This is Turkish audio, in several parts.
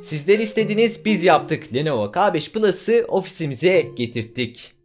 Sizler istediniz, biz yaptık. Lenovo K5 Plus'ı ofisimize getirttik.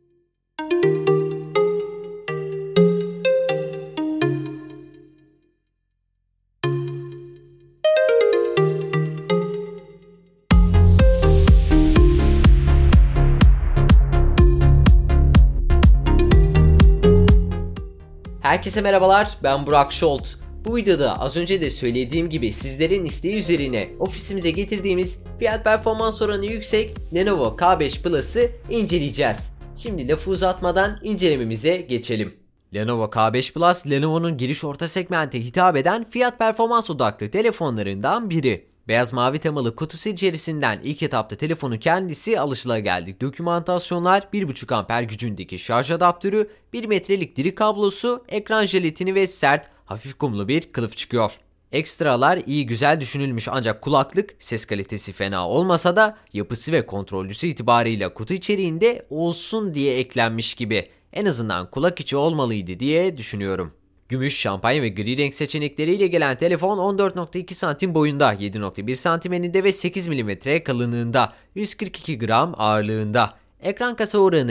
Herkese merhabalar, ben Burak Şolt. Bu videoda az önce de söylediğim gibi sizlerin isteği üzerine ofisimize getirdiğimiz fiyat performans oranı yüksek Lenovo K5 Plus'ı inceleyeceğiz. Şimdi lafı uzatmadan incelememize geçelim. Lenovo K5 Plus, Lenovo'nun giriş orta segmente hitap eden fiyat performans odaklı telefonlarından biri. Beyaz mavi temalı kutusu içerisinden ilk etapta telefonun kendisi alışılageldik dokümantasyonlar, 1.5 amper gücündeki şarj adaptörü, 1 metrelik diri kablosu, ekran jelatini ve sert, hafif kumlu bir kılıf çıkıyor. Ekstralar iyi güzel düşünülmüş ancak kulaklık ses kalitesi fena olmasa da yapısı ve kontrolcüsü itibarıyla kutu içeriğinde olsun diye eklenmiş gibi. En azından kulak içi olmalıydı diye düşünüyorum. Gümüş, şampanya ve gri renk seçenekleriyle gelen telefon 14.2 santim boyunda, 7.1 santim eninde ve 8 mm kalınlığında, 142 gram ağırlığında. Ekran kasa oranı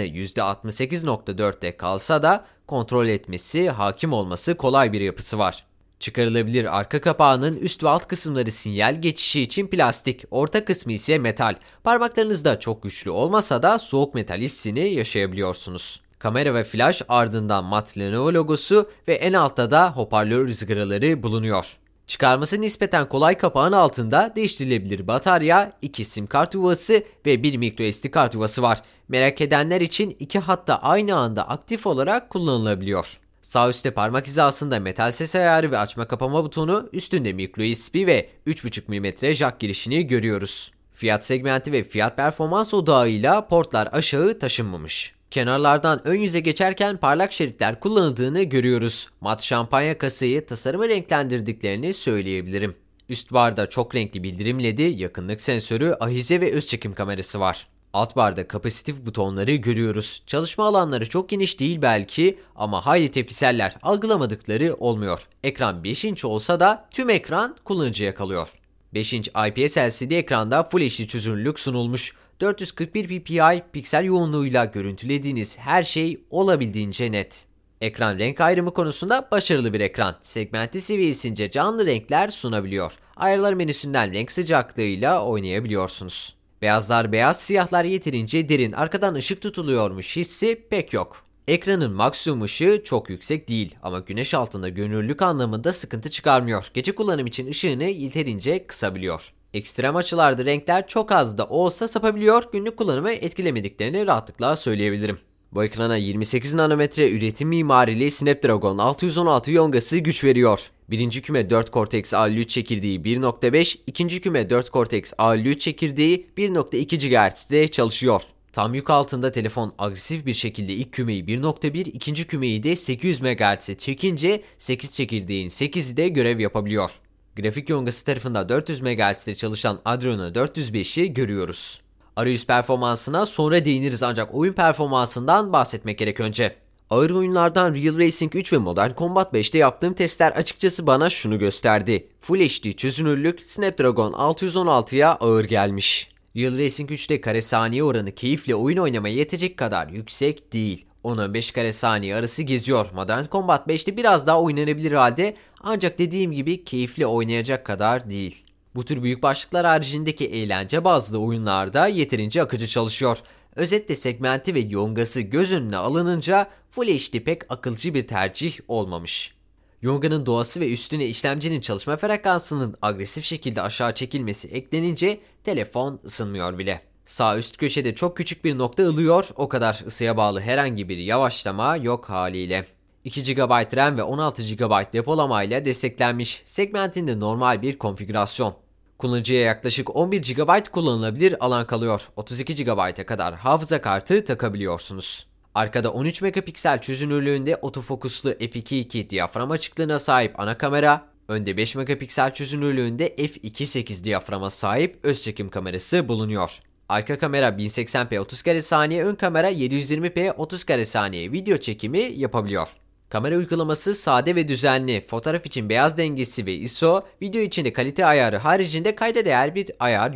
%68.4'te kalsa da kontrol etmesi, hakim olması kolay bir yapısı var. Çıkarılabilir arka kapağının üst ve alt kısımları sinyal geçişi için plastik, orta kısmı ise metal. Parmaklarınızda çok güçlü olmasa da soğuk metal hissini yaşayabiliyorsunuz. Kamera ve flash, ardından mat Lenovo logosu ve en altta da hoparlör ızgaraları bulunuyor. Çıkarması nispeten kolay kapağın altında değiştirilebilir batarya, 2 sim kart yuvası ve 1 microSD kart yuvası var. Merak edenler için 2 hatta aynı anda aktif olarak kullanılabiliyor. Sağ üstte parmak hizasında metal ses ayarı ve açma kapama butonu, üstünde microUSB ve 3.5 mm jack girişini görüyoruz. Fiyat segmenti ve fiyat performans odağıyla portlar aşağı taşınmamış. Kenarlardan ön yüze geçerken parlak şeritler kullanıldığını görüyoruz. Mat şampanya kasayı tasarımı renklendirdiklerini söyleyebilirim. Üst barda çok renkli bildirim ledi, yakınlık sensörü, ahize ve öz çekim kamerası var. Alt barda kapasitif butonları görüyoruz. Çalışma alanları çok geniş değil belki ama hayli tepkiseller, algılamadıkları olmuyor. Ekran 5 inç olsa da tüm ekran kullanıcıya kalıyor. 5 inç IPS LCD ekranda Full HD çözünürlük sunulmuş. 441 ppi piksel yoğunluğuyla görüntülediğiniz her şey olabildiğince net. Ekran renk ayrımı konusunda başarılı bir ekran. Segmenti seviyesince canlı renkler sunabiliyor. Ayarlar menüsünden renk sıcaklığıyla oynayabiliyorsunuz. Beyazlar beyaz, siyahlar yeterince derin, arkadan ışık tutuluyormuş hissi pek yok. Ekranın maksimum ışığı çok yüksek değil ama güneş altında görünürlük anlamında sıkıntı çıkarmıyor. Gece kullanım için ışığını yeterince kısabiliyor. Ekstrem açılarda renkler çok az da olsa sapabiliyor, günlük kullanımı etkilemediklerini rahatlıkla söyleyebilirim. Bu ekrana 28 nanometre üretim mimarili Snapdragon 616 yongası güç veriyor. Birinci küme 4 Cortex A53 çekirdeği 1.5, ikinci küme 4 Cortex A53 çekirdeği 1.2 GHz'de çalışıyor. Tam yük altında telefon agresif bir şekilde ilk kümeyi 1.1, ikinci kümeyi de 800 MHz'e çekince 8 çekirdeğin 8'i de görev yapabiliyor. Grafik yongası tarafında 400 MHz'de çalışan Adreno 405'i görüyoruz. Arayüz performansına sonra değiniriz ancak oyun performansından bahsetmek gerek önce. Ağır oyunlardan Real Racing 3 ve Modern Combat 5'te yaptığım testler açıkçası bana şunu gösterdi. Full HD çözünürlük Snapdragon 616'ya ağır gelmiş. Real Racing 3'te kare saniye oranı keyifle oyun oynamaya yetecek kadar yüksek değil. 10-15 kare saniye arası geziyor. Modern Combat 5'te biraz daha oynanabilir halde ancak dediğim gibi keyifli oynayacak kadar değil. Bu tür büyük başlıklar haricindeki eğlence bazlı oyunlarda yeterince akıcı çalışıyor. Özetle segmenti ve yongası göz önüne alınınca Full HD pek akılcı bir tercih olmamış. Yonga'nın doğası ve üstüne işlemcinin çalışma frekansının agresif şekilde aşağı çekilmesi eklenince telefon ısınmıyor bile. Sağ üst köşede çok küçük bir nokta ılıyor, o kadar ısıya bağlı herhangi bir yavaşlama yok haliyle. 2 GB RAM ve 16 GB depolamayla desteklenmiş, segmentinde normal bir konfigürasyon. Kullanıcıya yaklaşık 11 GB kullanılabilir alan kalıyor, 32 GB'a kadar hafıza kartı takabiliyorsunuz. Arkada 13 megapiksel çözünürlüğünde otofokuslu f2.2 diyafram açıklığına sahip ana kamera, önde 5 megapiksel çözünürlüğünde f2.8 diyaframa sahip öz çekim kamerası bulunuyor. Arka kamera 1080p 30 kare saniye, ön kamera 720p 30 kare saniye video çekimi yapabiliyor. Kamera uygulaması sade ve düzenli, fotoğraf için beyaz dengesi ve ISO, video için de kalite ayarı haricinde kayda değer bir ayar yok.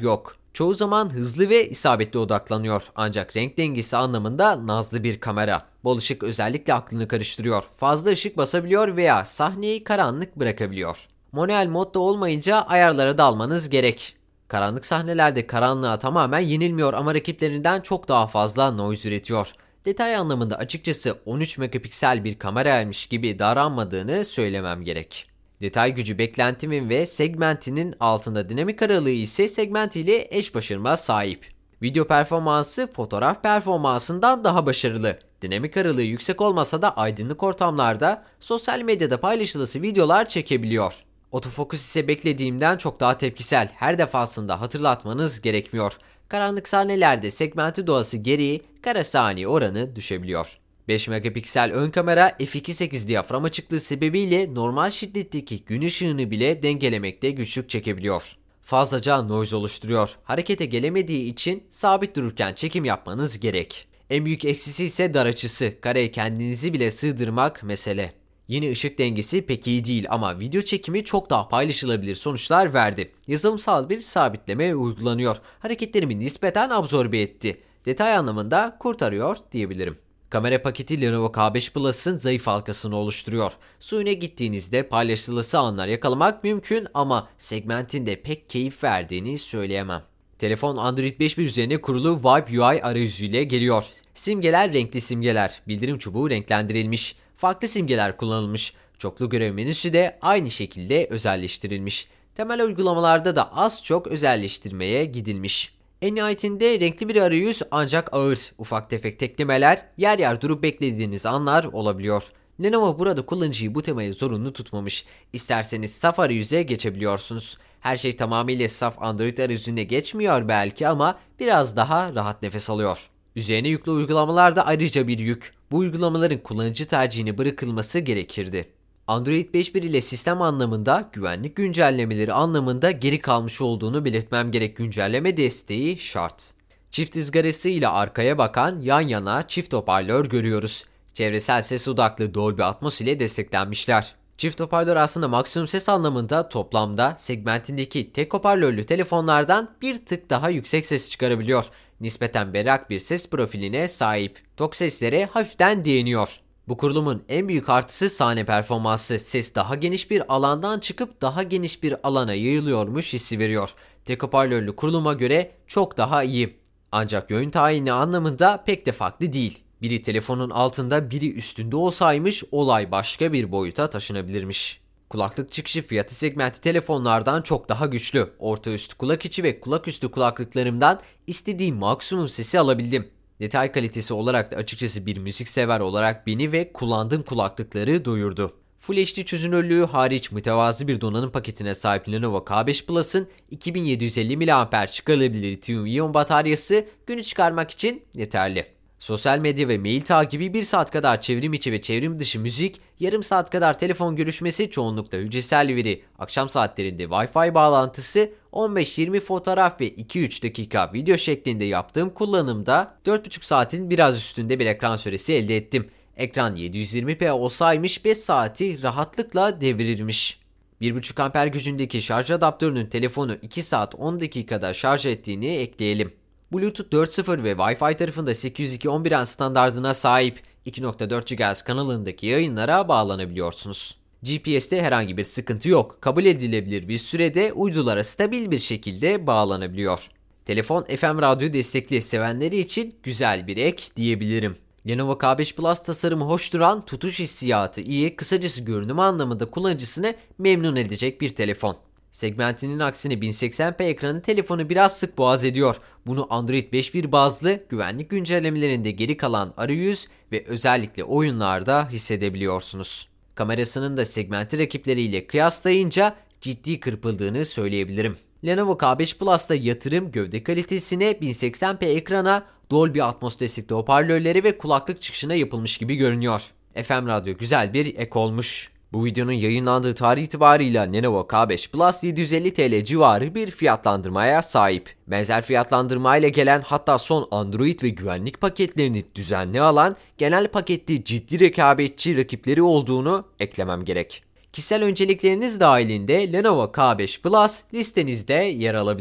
Çoğu zaman hızlı ve isabetli odaklanıyor ancak renk dengesi anlamında nazlı bir kamera. Bol ışık özellikle aklını karıştırıyor. Fazla ışık basabiliyor veya sahneyi karanlık bırakabiliyor. Manuel modda olmayınca ayarlara dalmanız gerek. Karanlık sahnelerde karanlığa tamamen yenilmiyor ama rakiplerinden çok daha fazla noise üretiyor. Detay anlamında açıkçası 13 megapiksel bir kameraymış gibi davranmadığını söylemem gerek. Detay gücü beklentimin ve segmentinin altında, dinamik aralığı ise segmentiyle eş başarıma sahip. Video performansı fotoğraf performansından daha başarılı. Dinamik aralığı yüksek olmasa da aydınlık ortamlarda sosyal medyada paylaşılası videolar çekebiliyor. Otofokus ise beklediğimden çok daha tepkisel. Her defasında hatırlatmanız gerekmiyor. Karanlık sahnelerde segmenti doğası gereği kare saniye oranı düşebiliyor. 5 megapiksel ön kamera f2.8 diyafram açıklığı sebebiyle normal şiddetteki gün ışığını bile dengelemekte güçlük çekebiliyor. Fazlaca noise oluşturuyor. Harekete gelemediği için sabit dururken çekim yapmanız gerek. En büyük eksisi ise dar açısı. Kareye kendinizi bile sığdırmak mesele. Yine ışık dengesi pek iyi değil ama video çekimi çok daha paylaşılabilir sonuçlar verdi. Yazılımsal bir sabitleme uygulanıyor. Hareketlerimi nispeten absorbe etti. Detay anlamında kurtarıyor diyebilirim. Kamera paketi Lenovo K5 Plus'ın zayıf halkasını oluşturuyor. Suyuna gittiğinizde paylaşılası anlar yakalamak mümkün ama segmentinde pek keyif verdiğini söyleyemem. Telefon Android 5.1 üzerine kurulu Vibe UI arayüzüyle geliyor. Simgeler renkli simgeler, bildirim çubuğu renklendirilmiş, farklı simgeler kullanılmış, çoklu görev menüsü de aynı şekilde özelleştirilmiş. Temel uygulamalarda da az çok özelleştirmeye gidilmiş. En nihayetinde renkli bir arayüz ancak ağır, ufak tefek teklemeler, yer yer durup beklediğiniz anlar olabiliyor. Lenovo burada kullanıcıyı bu temaya zorunlu tutmamış. İsterseniz saf arayüze geçebiliyorsunuz. Her şey tamamıyla saf Android arayüzüne geçmiyor belki ama biraz daha rahat nefes alıyor. Üzerine yüklü uygulamalar da ayrıca bir yük. Bu uygulamaların kullanıcı tercihine bırakılması gerekirdi. Android 5.1 ile sistem anlamında, güvenlik güncellemeleri anlamında geri kalmış olduğunu belirtmem gerek. Güncelleme desteği şart. Çift ızgarası ile arkaya bakan yan yana çift hoparlör görüyoruz. Çevresel ses odaklı Dolby Atmos ile desteklenmişler. Çift hoparlör aslında maksimum ses anlamında toplamda segmentindeki tek hoparlörlü telefonlardan bir tık daha yüksek ses çıkarabiliyor. Nispeten berrak bir ses profiline sahip. Tok seslere hafiften değiniyor. Bu kurulumun en büyük artısı sahne performansı. Ses daha geniş bir alandan çıkıp daha geniş bir alana yayılıyormuş hissi veriyor. Tek hoparlörlü kuruluma göre çok daha iyi. Ancak yön tayini anlamında pek de farklı değil. Biri telefonun altında, biri üstünde olsaymış olay başka bir boyuta taşınabilirmiş. Kulaklık çıkışı fiyatı segmenti telefonlardan çok daha güçlü. Orta üst kulak içi ve kulak üstü kulaklıklarımdan istediğim maksimum sesi alabildim. Detay kalitesi olarak da açıkçası bir müziksever olarak beni ve kullandığım kulaklıkları doyurdu. Full HD çözünürlüğü hariç mütevazı bir donanım paketine sahip Lenovo K5 Plus'ın 2750 mAh çıkarılabilir lityum-iyon bataryası günü çıkarmak için yeterli. Sosyal medya ve mail takibi 1 saat kadar çevrim içi ve çevrim dışı müzik, yarım saat kadar telefon görüşmesi, çoğunlukla hücresel veri, akşam saatlerinde Wi-Fi bağlantısı, 15-20 fotoğraf ve 2-3 dakika video şeklinde yaptığım kullanımda 4,5 saatin biraz üstünde bir ekran süresi elde ettim. Ekran 720p olsaymış 5 saati rahatlıkla devirirmiş. 1,5 amper gücündeki şarj adaptörünün telefonu 2 saat 10 dakikada şarj ettiğini ekleyelim. Bluetooth 4.0 ve Wi-Fi tarafında 802.11n standardına sahip 2.4 GHz kanalındaki yayınlara bağlanabiliyorsunuz. GPS'te herhangi bir sıkıntı yok. Kabul edilebilir bir sürede uydulara stabil bir şekilde bağlanabiliyor. Telefon FM radyo destekli, sevenleri için güzel bir ek diyebilirim. Lenovo K5 Plus tasarımı hoş duran, tutuş hissiyatı iyi, kısacası görünüm anlamında kullanıcısını memnun edecek bir telefon. Segmentinin aksine 1080p ekranı telefonu biraz sık boğaz ediyor. Bunu Android 5.1 bazlı güvenlik güncellemelerinde geri kalan arayüz ve özellikle oyunlarda hissedebiliyorsunuz. Kamerasının da segmenti rakipleriyle kıyaslayınca ciddi kırpıldığını söyleyebilirim. Lenovo K5 Plus'ta yatırım gövde kalitesine, 1080p ekrana, Dolby Atmos destekli hoparlörleri ve kulaklık çıkışına yapılmış gibi görünüyor. FM radyo güzel bir ek olmuş. Bu videonun yayınlandığı tarih itibarıyla Lenovo K5 Plus 750 TL civarı bir fiyatlandırmaya sahip. Benzer fiyatlandırmayla gelen, hatta son Android ve güvenlik paketlerini düzenli alan, genel pakette ciddi rekabetçi rakipleri olduğunu eklemem gerek. Kişisel öncelikleriniz dahilinde Lenovo K5 Plus listenizde yer alabilir.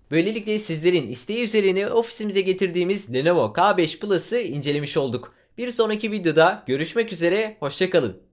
Böylelikle sizlerin isteği üzerine ofisimize getirdiğimiz Lenovo K5 Plus'ı incelemiş olduk. Bir sonraki videoda görüşmek üzere, hoşça kalın.